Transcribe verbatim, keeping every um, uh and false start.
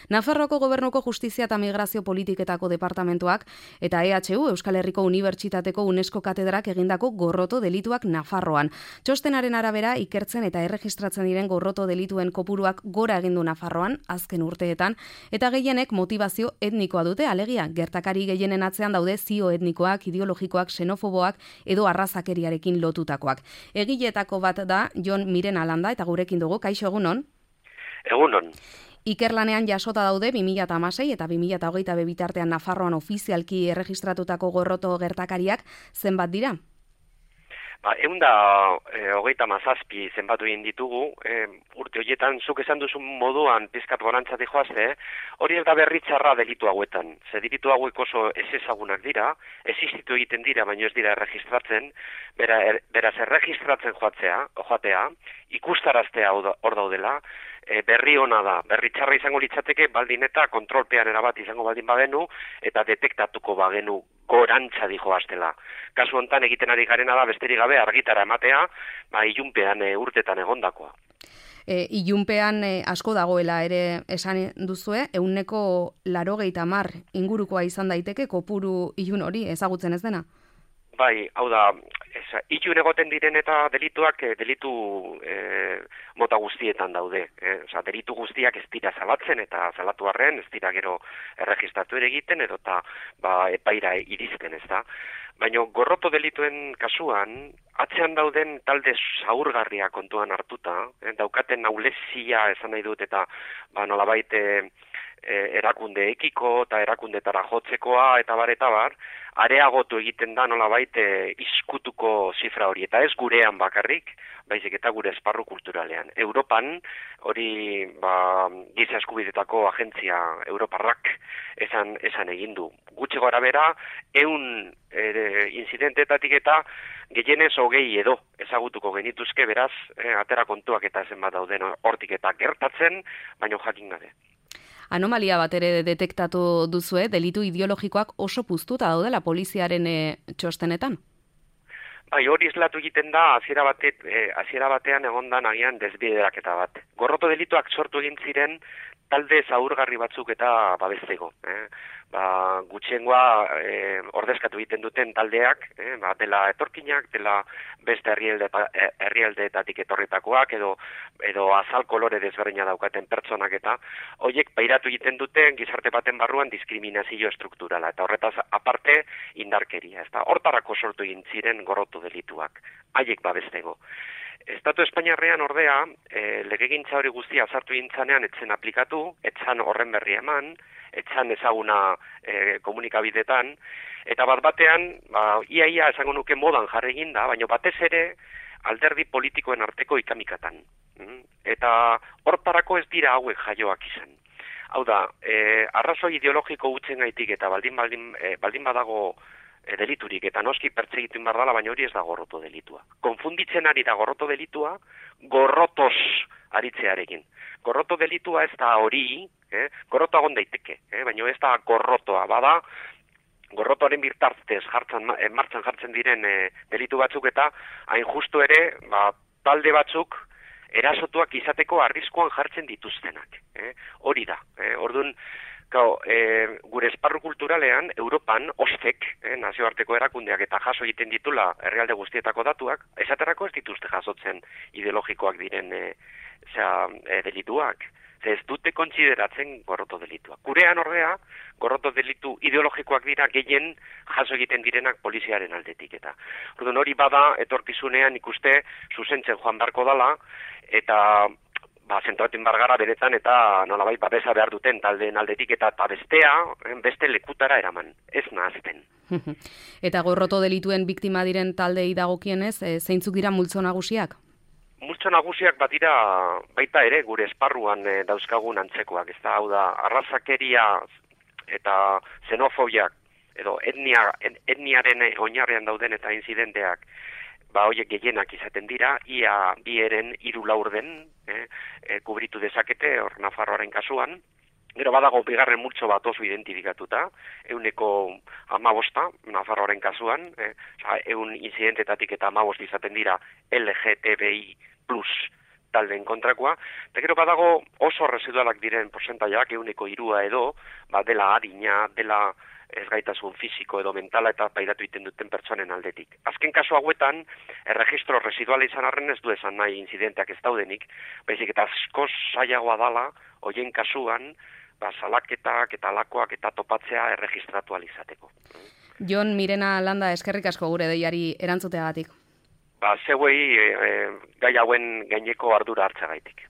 Nafarroako Gobernuko Justizia eta Migrazio Politiketako Departamentuak eta E H U Euskal Herriko Unibertsitateko UNESCO katedrak egindako gorroto delituak Nafarroan. Txostenaren arabera, ikertzen eta erregistratzen diren gorroto delituen kopuruak gora egin du Nafarroan azken urteetan, eta gehienek motivazio etnikoa dute, alegia gertakari gehienen atzean daude zio etnikoak, ideologikoak, xenofoboak edo arrazakeriarekin lotutakoak. Egiletako bat da Jon Miren Alanda eta gurekin dugu. Kaixo, egunon? Egunon. Ikerlanean jasota daude bi mila hamasei eta bi mila hogeita bi bitartean Nafarroan ofizialki erregistratutako gorroto gertakariak zenbat dira? Ba, egun da e, hogeita mazazpi zenbatu egin ditugu, e, urte horietan zuk esan duzun moduan pizkat gorantzati joazte, hori ez da berritzarra delitu hauetan. Ze delitu hauek oso ez ezagunak dira, existitu egiten dira, baino ez dira erregistratzen, bera, er, beraz erregistratzen joatzea, joatea, ikustaraztea hor daudela, e, berri ona da, berri txarra izango litzateke baldin eta kontrolpean erabat izango baldin bagenu eta detektatuko bagenu gorantza dijo astela. Kasu hontan egiten ari garena da besterik gabe argitara ematea, ba ilunpean e, urtetan egondakoa. E, ilunpean e, asko dagoela ere esan duzue, ehuneko laurogeita hamar ingurukoa izan daiteke kopuru ilun hori ezagutzen ez dena? Bai, hau da, ez, ilun egoten diren eta delituak e, delitu e, mota guztietan daude. E, oza, delitu guztiak ez dira salatzen eta salatu arren, ez dira gero erregistratu ere egiten edo eta ba, epaira irizten, ez da. Baina gorroto delituen kasuan, atzean dauden talde zaurgarria kontuan hartuta, eh, daukaten naulezia esan nahi dut eta ba, nolabait e, erakunde ekiko eta erakundetara jotzekoa eta bar eta bar, areagotu egiten da nolabait e, iskutuko zifra hori, eta ez gurean bakarrik, baizik eta gure esparru kulturalean. Europan, hori ba, giza eskubidetako agentzia Europarrak esan, esan egin du. Gutxi gora bera, ehun e, incidentetatik eta gehienez hogei edo ezagutuko genituzke, beraz, e, atera kontuak eta zenbat dauden hortik eta gertatzen, baino jakin gabe. Anomalia bat ere detektatu duzue, delitu ideologikoak oso puztuta daudela poliziaren e, txostenetan? Bai, hori islatu egiten da, hasiera batet, e, hasiera batean egondan agian desbideraketa bat. Gorroto delituak sortu egin ziren talde zaurgarri batzuk eta babesteko. Eh? Ba, gutxiengoa e, ordezkatu egiten duten taldeak, eh? Ba, dela etorkinak, dela beste herrialde, herrialdeetatik etorritakoak, edo, edo azal kolore desberdina daukaten pertsonak eta horiek pairatu egiten duten gizarte baten barruan diskriminazio estrukturala, eta horretaz aparte indarkeria. Ez da, hortarako sortu egin ziren gorroto delituak, haiek babesteko. Estatu Espainiarrean ordea, e, legegintza hori guztia sartu gintzanean etzen aplikatu, etzan horren berri eman, etzan ezaguna e, komunikabidetan, eta bat batean, ba, ia ia esango nuke modan jarri egin da, baina batez ere alderdi politikoen arteko ikamikatan. Eta hortarako ez dira hauek jaioak izan. Hau da, e, arrazoi ideologiko utzen gaitik eta baldin, baldin, e, baldin badago E, deliturik, eta noski pertsegitun behar dela, baina hori ez da gorroto delitua. Konfunditzen ari da gorroto delitua, gorrotos aritzearekin. Gorroto delitua ez da hori, eh? Gorrotoa gon daiteke, eh? Baina ez da gorrotoa, bada, gorrotoaren birtartez jartzen, martxan jartzen diren e, delitu batzuk eta hain justu ere, ba, talde batzuk erasotuak izateko arriskuan jartzen dituztenak. Eh? Hori da, eh? Orduan, Gau, e, gure esparru kulturalean, Europan, ostek, e, nazioarteko erakundeak eta jaso egiten ditula herrialde guztietako datuak, esaterako ez dituzte jasotzen ideologikoak diren e, zera, e, delituak. Ze ez dute kontsideratzen gorroto delituak. Gurean ordea, gorroto delitu ideologikoak dira gehien jaso egiten direnak poliziaren aldetik. Eta orduan hori bada, etorkizunean ikuste zuzentzen joan beharko dala, eta ba, zentratzen bargara beretan eta nolabait babesa behar duten taldeen aldetik eta, eta bestea, beste lekutara eraman, ez nahazten. Eta gorroto delituen biktima diren taldei dagokienez, e, zeintzuk dira multzo nagusiak? Multzo nagusiak bat dira baita ere gure esparruan e, dauzkagun antzekoak, ez da, hau da, arrazakeria eta xenofobiak, edo etnia, etniaren oinarrean dauden eta incidenteak, ba horiek gehienak izaten dira, ia bi eren hiru laurden eh, eh, kubritu dezakete hor Nafarroaren kasuan. Gero badago bigarren multzo bat oso identifikatuta, ehuneko hamabosta Nafarroaren kasuan, eh, oza, ehun incidentetatik eta hamabost izaten dira L G T B I plus taldeen kontrakoa, eta gero badago oso residualak diren porcentaiak, euneko hirua edo, ba, dela adina, dela ezgaitasun fisiko edo mentala eta pairatu egiten duten pertsonen aldetik. Azken kasu hauetan, erregistro residuala izan arren ez du esan nahi incidenteak ez daudenik, baizik eta askoz zailagoa dala, hoien kasuan, ba, salaketak eta alakoak eta topatzea erregistratu alizateko. Jon Mirena Landa, eskerrik asko gure deiari erantzuteagatik. Ba, zeuei e, e, gai hauen gaineko ardura hartzagaitik.